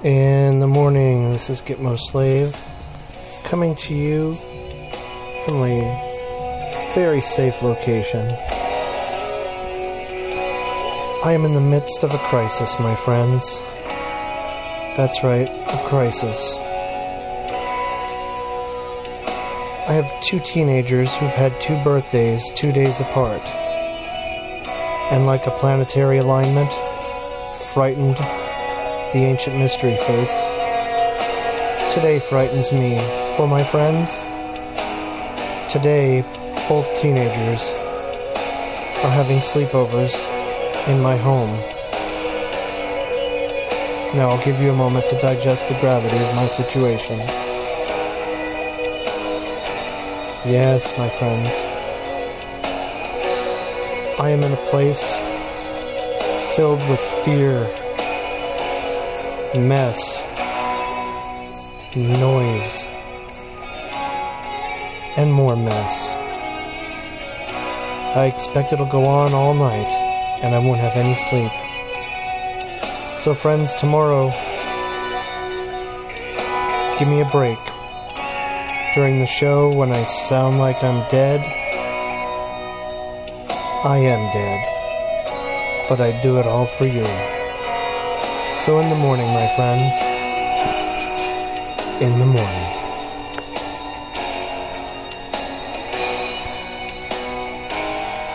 In the morning, this is Gitmo Slave, coming to you from a very safe location. I am in the midst of a crisis, my friends. That's right, a crisis. I have two teenagers who've had two birthdays 2 days apart. And like a planetary alignment, frightened the ancient mystery faiths. Today frightens me, for my friends, today both teenagers are having sleepovers in my home. Now I'll give you a moment to digest the gravity of my situation. Yes, my friends, I am in a place filled with fear, mess, noise, and more mess. I expect it'll go on all night, and I won't have any sleep. So friends, tomorrow, give me a break. During the show, when I sound like I'm dead, I am dead, but I do it all for you. So in the morning, my friends, in the morning.